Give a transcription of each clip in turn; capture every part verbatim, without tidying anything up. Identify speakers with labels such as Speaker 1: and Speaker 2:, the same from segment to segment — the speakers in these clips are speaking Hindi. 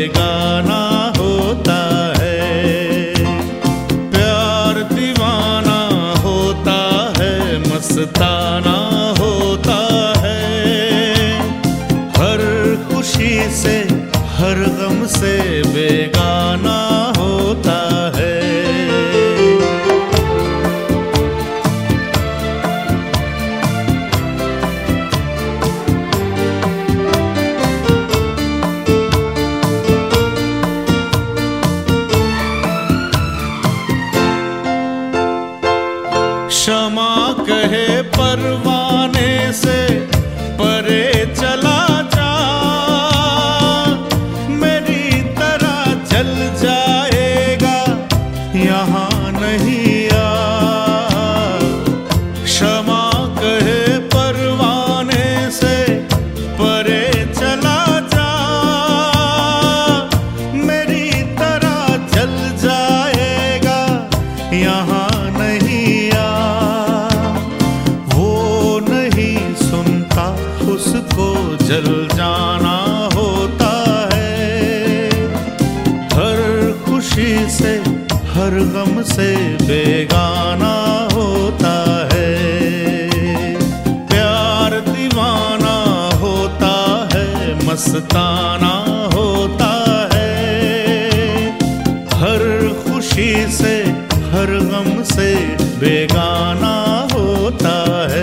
Speaker 1: बेगाना होता है। प्यार दीवाना होता है, मस्ताना होता है। हर खुशी से हर गम से बेगाना होता है। क्षमा कहे परवाने से परे चला जा, मेरी तरह जल जाएगा यहाँ नहीं आ। क्षमा कहे परवाने से परे चला जा, मेरी तरह जल जाएगा यहाँ नहीं आ। उसको जल जाना होता है। हर खुशी से हर गम से बेगाना होता है। प्यार दीवाना होता है, मस्ताना होता है। हर खुशी से हर गम से बेगाना होता है।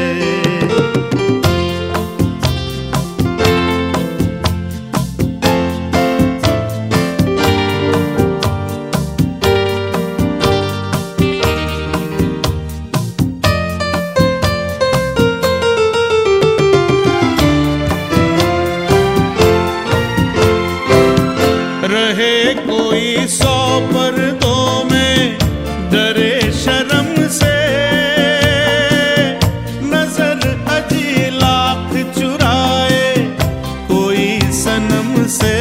Speaker 1: रहे कोई सौ पर्दों में डरे शर्म से, नजर अजी लाख चुराए कोई सनम से।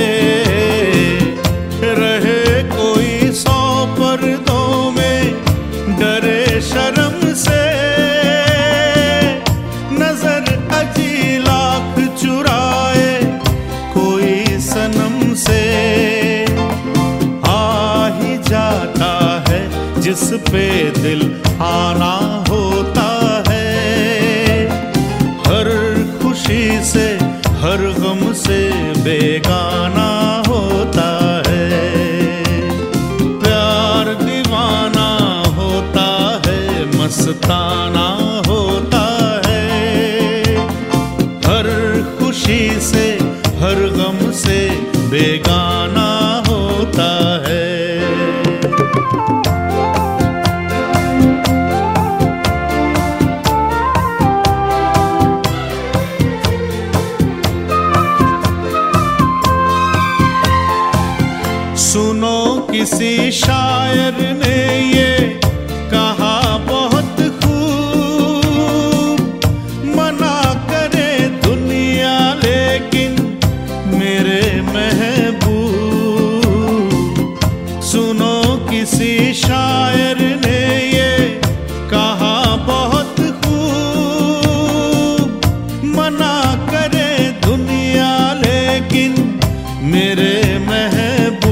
Speaker 1: रहे कोई सौ पर्दों में डरे शर्म से, नजर अजी लाख चुराए कोई सनम से। जिस पे दिल आना होता है, हर खुशी से हर गम से बेगाना होता है। प्यार दीवाना होता है, मस्ताना होता है। हर खुशी से हर गम से बेगाना होता है। सुनो किसी शायर ने ये कहा बहुत खूब, मना करे दुनिया लेकिन मेरे महबूब। सुनो किसी शायर ने ये कहा बहुत खूब, मना करे दुनिया लेकिन मेरे महबूब।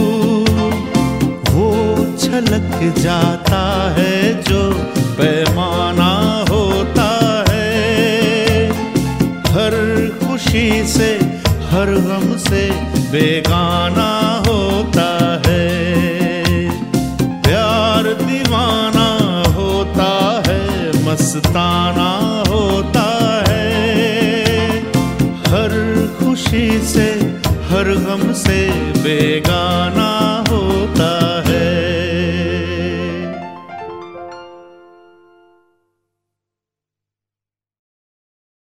Speaker 1: छलक जाता है जो पैमाना होता है। हर खुशी से हर गम से बेगाना होता है। प्यार दीवाना होता है, मस्ताना होता है। हर खुशी से हर गम से बेगाना